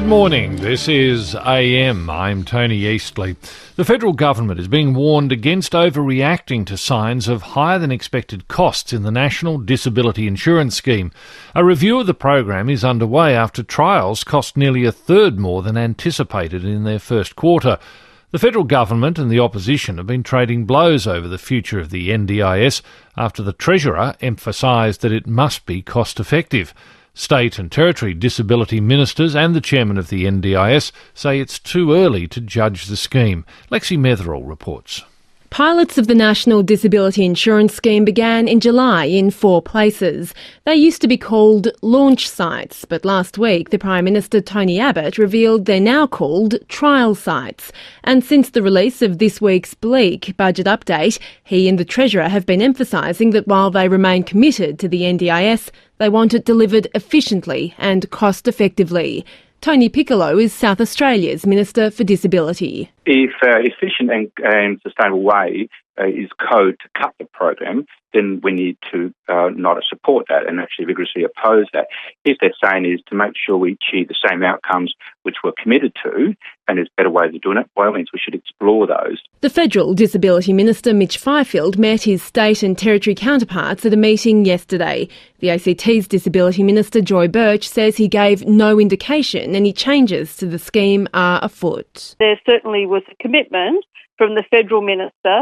Good morning, this is AM. I'm Tony Eastley. The federal government is being warned against overreacting to signs of higher than expected costs in the National Disability Insurance Scheme. A review of the program is underway after trials cost nearly a third more than anticipated in their first quarter. The federal government and the opposition have been trading blows over the future of the NDIS after the Treasurer emphasised that it must be cost effective. State and Territory disability ministers and the chairman of the NDIS say it's too early to judge the scheme. Lexi Metherell reports. Pilots of the National Disability Insurance Scheme began in July in 4 places. They used to be called launch sites, but last week the Prime Minister Tony Abbott revealed they're now called trial sites. And since the release of this week's bleak budget update, he and the Treasurer have been emphasising that while they remain committed to the NDIS, they want it delivered efficiently and cost-effectively. Tony Piccolo is South Australia's Minister for Disability. If efficient and sustainable way is code to cut the program, then we need to not support that and actually vigorously oppose that. If they're saying is to make sure we achieve the same outcomes which we're committed to, and there's better ways of doing it, by all means we should explore those. The Federal Disability Minister Mitch Fifield met his state and territory counterparts at a meeting yesterday. The ACT's Disability Minister Joy Birch says he gave no indication any changes to the scheme are afoot. There certainly was a commitment from the Federal Minister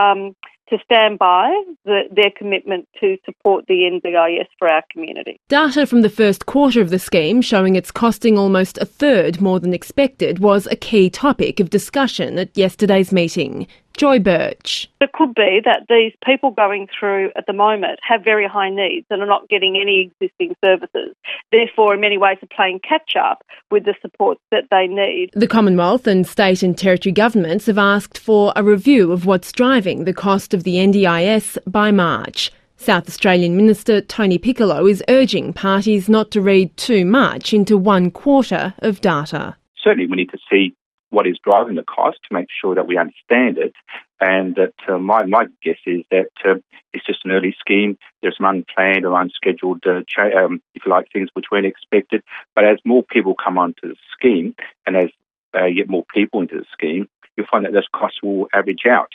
to stand by their commitment to support the NDIS for our community. Data from the first quarter of the scheme showing it's costing almost a third more than expected was a key topic of discussion at yesterday's meeting. Joy Birch. It could be that these people going through at the moment have very high needs and are not getting any existing services. Therefore, in many ways, are playing catch-up with the supports that they need. The Commonwealth and state and territory governments have asked for a review of what's driving the cost of the NDIS by March. South Australian Minister Tony Piccolo is urging parties not to read too much into 1 quarter of data. Certainly we need to see what is driving the cost to make sure that we understand it, and that my guess is that it's just an early scheme. There's some unplanned or unscheduled, if you like, things which weren't expected. But as more people come onto the scheme, and as you get more people into the scheme, you'll find that those costs will average out.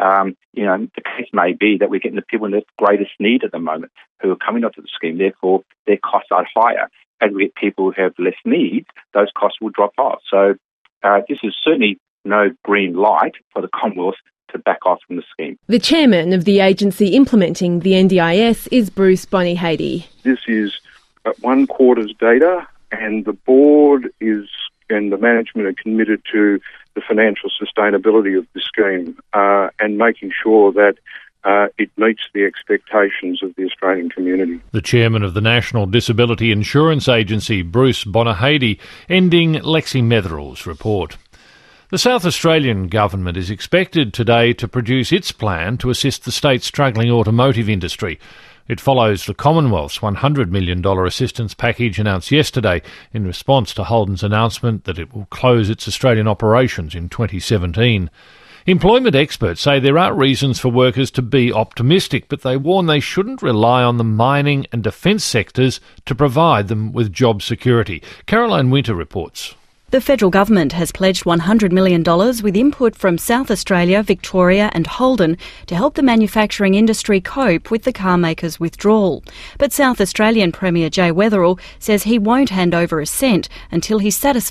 The case may be that we're getting the people in the greatest need at the moment who are coming onto the scheme. Therefore, their costs are higher. As we get people who have less needs, those costs will drop off. So this is certainly no green light for the Commonwealth to back off from the scheme. The chairman of the agency implementing the NDIS is Bruce Bonyhady. This is 1 quarter's data, and the board and the management are committed to the financial sustainability of the scheme and making sure that it meets the expectations of the Australian community. The chairman of the National Disability Insurance Agency, Bruce Bonyhady, ending Lexi Metherell's report. The South Australian government is expected today to produce its plan to assist the state's struggling automotive industry. It follows the Commonwealth's $100 million assistance package announced yesterday in response to Holden's announcement that it will close its Australian operations in 2017. Employment experts say there are reasons for workers to be optimistic, but they warn they shouldn't rely on the mining and defence sectors to provide them with job security. Caroline Winter reports. The federal government has pledged $100 million with input from South Australia, Victoria and Holden to help the manufacturing industry cope with the car makers' withdrawal. But South Australian Premier Jay Weatherill says he won't hand over a cent until he's satisfied